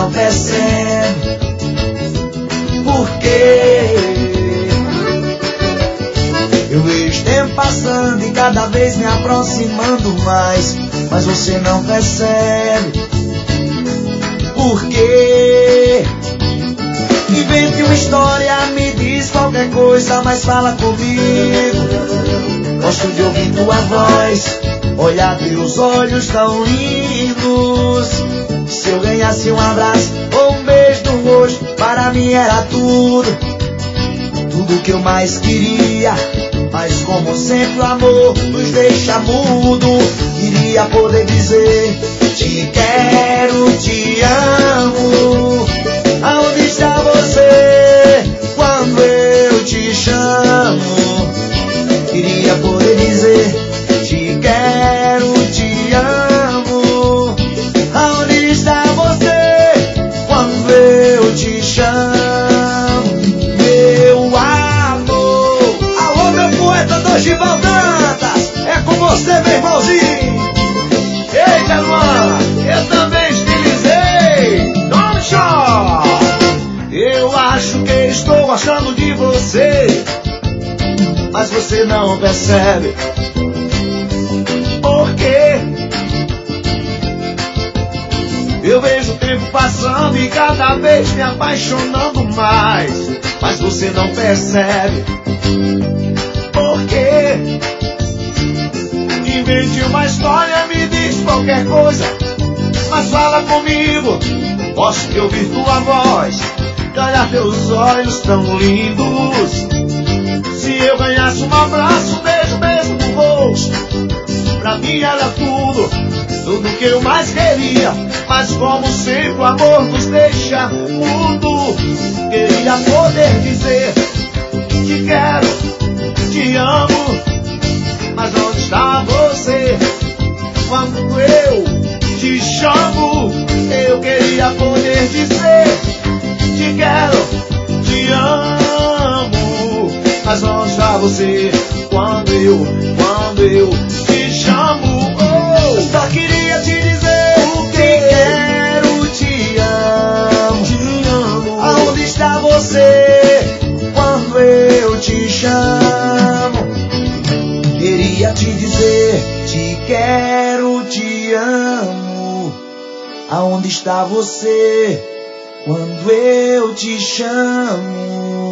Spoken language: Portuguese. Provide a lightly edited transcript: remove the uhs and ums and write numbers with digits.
não percebe. Por quê? Eu vejo o tempo passando e cada vez me aproximando mais, mas você não percebe. Por quê? Invente uma história, me diz qualquer coisa, mas fala comigo. Gosto de ouvir tua voz, olhar teus olhos tão lindos. Se eu ganhasse um abraço ou um beijo no rosto, para mim era tudo, tudo que eu mais queria. Mas como sempre o amor nos deixa mudo, queria poder dizer: te quero, te amo. Aonde está você quando eu te chamo? Queria poder dizer: te quero, te amo. Aonde está você quando eu te chamo? Meu amor. Alô, meu poeta Dorival Dantas, é com você, meu irmãozinho. Eita, irmã, eu também estilizei. Don't show. Eu acho que estou gostando de você, mas você não percebe. Por quê? Eu vejo o tempo passando e cada vez me apaixonando mais, mas você não percebe. Por quê? Invente uma história, me diz qualquer coisa, mas fala comigo. Gosto de ouvir tua voz, de olhar teus olhos tão lindos. Se eu ganhasse um abraço, um beijo no rosto, pra mim era tudo, tudo que eu mais queria. Mas como sempre o amor nos deixa mudo, queria poder dizer: te quero, te amo. Mas onde está você quando eu te chamo? Eu queria poder dizer: te quero, te amo. Mas onde está você quando eu te chamo? Oh, eu só queria te dizer: te quero, te amo, te amo. Aonde está você quando eu te chamo? Queria te dizer: te quero, te amo. Aonde está você quando eu te chamo?